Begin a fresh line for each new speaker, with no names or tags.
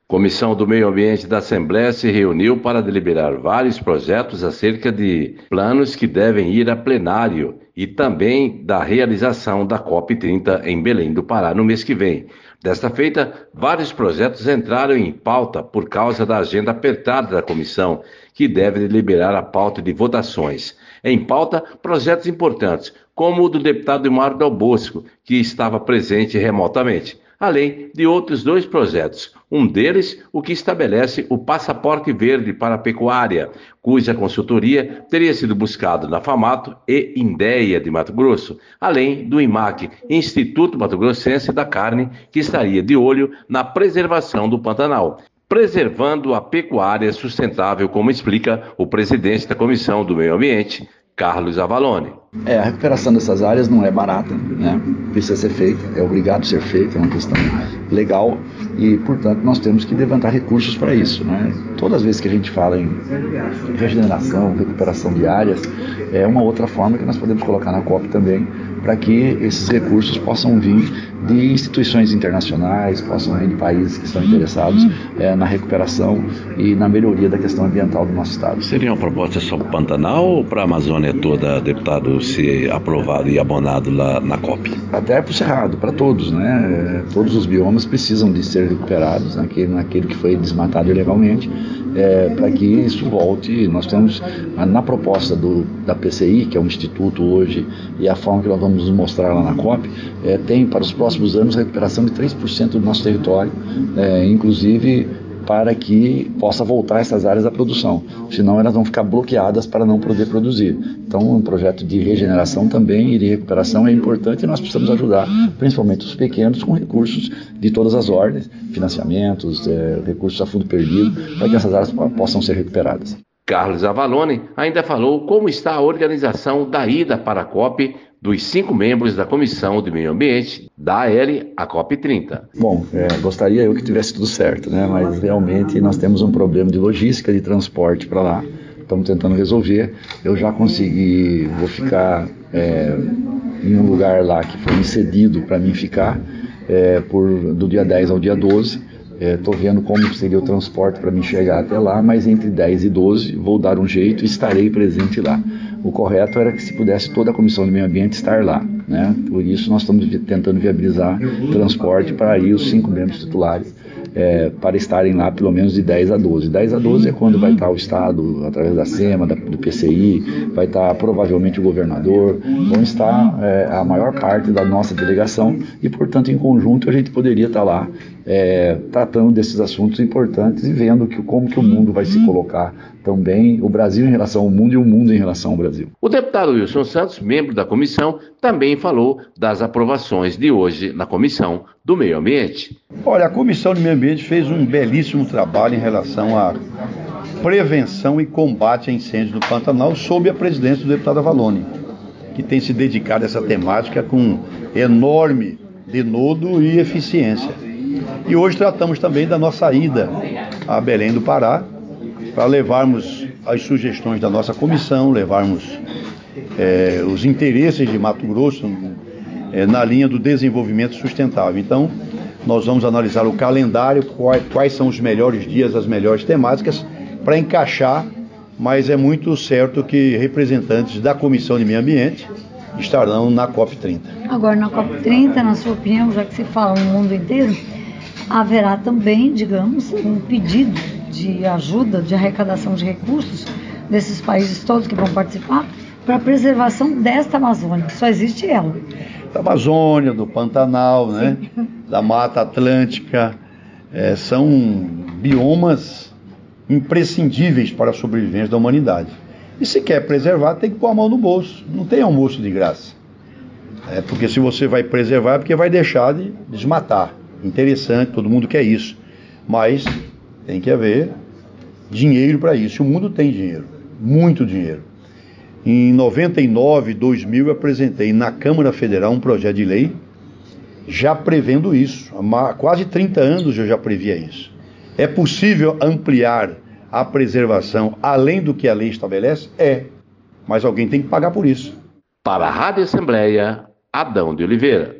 Comissão do Meio Ambiente da Assembleia se reuniu para deliberar vários projetos acerca de planos que devem ir a plenário e também da realização da COP30 em Belém do Pará no mês que vem. Desta feita, vários projetos entraram em pauta por causa da agenda apertada da comissão, que deve deliberar a pauta de votações. Em pauta, projetos importantes, como o do deputado Mário Dal Bosco, que estava presente remotamente, além de outros 2 projetos. Um deles, o que estabelece o passaporte verde para a pecuária, cuja consultoria teria sido buscada na FAMATO e INDEA de Mato Grosso, além do IMAC, Instituto Mato Grossense da Carne, que estaria de olho na preservação do Pantanal, preservando a pecuária sustentável, como explica o presidente da Comissão do Meio Ambiente, Carlos Avalone.
A recuperação dessas áreas não é barata, né? Precisa ser feita, é obrigado a ser feita, é uma questão legal e, portanto, nós temos que levantar recursos para isso, né? Todas as vezes que a gente fala em regeneração, recuperação de áreas, é uma outra forma que nós podemos colocar na COP também, para que esses recursos possam vir de instituições internacionais, possam vir de países que estão interessados na recuperação e na melhoria da questão ambiental do nosso estado.
Seria uma proposta só para o Pantanal ou para a Amazônia toda, deputado, se aprovado e abonado lá na COP?
Até para o Cerrado, para todos, né? Todos os biomas precisam de ser recuperados, naquilo que foi desmatado ilegalmente, para que isso volte. Nós temos, na proposta da PCI, que é um instituto hoje, e a forma que nós vamos mostrar lá na COP, tem para os próximos anos a recuperação de 3% do nosso território, inclusive para que possa voltar essas áreas à produção, senão elas vão ficar bloqueadas para não poder produzir. Então, um projeto de regeneração também e de recuperação é importante e nós precisamos ajudar, principalmente os pequenos, com recursos de todas as ordens, financiamentos, recursos a fundo perdido, para que essas áreas possam ser recuperadas.
Carlos Avalone ainda falou como está a organização da ida para a COP dos 5 membros da Comissão de Meio Ambiente da AL à COP30.
Bom, gostaria eu que tivesse tudo certo, né? Mas realmente nós temos um problema de logística, de transporte para lá. Estamos tentando resolver. Eu já consegui, vou ficar em um lugar lá que foi cedido para mim ficar do dia 10 ao dia 12. Estou vendo como seria o transporte para mim chegar até lá, mas entre 10 e 12 vou dar um jeito e estarei presente lá. O correto era que se pudesse toda a Comissão do Meio Ambiente estar lá, né? Por isso nós estamos tentando viabilizar transporte para aí os 5 membros titulares, para estarem lá pelo menos de 10 a 12. 10 a 12 é quando vai estar o Estado, através da SEMA, do PCI, vai estar provavelmente o governador, vão estar a maior parte da nossa delegação e, portanto, em conjunto a gente poderia estar lá tratando desses assuntos importantes e vendo como que o mundo vai se colocar também, o Brasil em relação ao mundo e o mundo em relação ao Brasil.
O deputado Wilson Santos, membro da comissão, também falou das aprovações de hoje na Comissão do Meio Ambiente.
Olha, a Comissão do Meio Ambiente fez um belíssimo trabalho em relação à prevenção e combate a incêndios no Pantanal sob a presidência do deputado Avalone, que tem se dedicado a essa temática com enorme denodo e eficiência. E hoje tratamos também da nossa ida a Belém do Pará, para levarmos as sugestões da nossa comissão, levarmos os interesses de Mato Grosso na linha do desenvolvimento sustentável. Então, nós vamos analisar o calendário, quais são os melhores dias, as melhores temáticas, para encaixar, mas é muito certo que representantes da Comissão de Meio Ambiente estarão na COP30.
Agora, na COP30, na sua opinião, já que se fala no mundo inteiro, haverá também, digamos, um pedido de ajuda, de arrecadação de recursos desses países todos que vão participar para a preservação desta Amazônia. Só existe ela.
Da Amazônia, do Pantanal, né? Da Mata Atlântica, são biomas imprescindíveis para a sobrevivência da humanidade. E se quer preservar, tem que pôr a mão no bolso. Não tem almoço de graça. Porque se você vai preservar, é porque vai deixar de desmatar. Interessante, todo mundo quer isso. Mas tem que haver dinheiro para isso. E o mundo tem dinheiro, muito dinheiro. Em 99, 2000, eu apresentei na Câmara Federal um projeto de lei já prevendo isso. Há quase 30 anos eu já previa isso. É possível ampliar a preservação além do que a lei estabelece? Mas alguém tem que pagar por isso.
Para a Rádio Assembleia, Adão de Oliveira.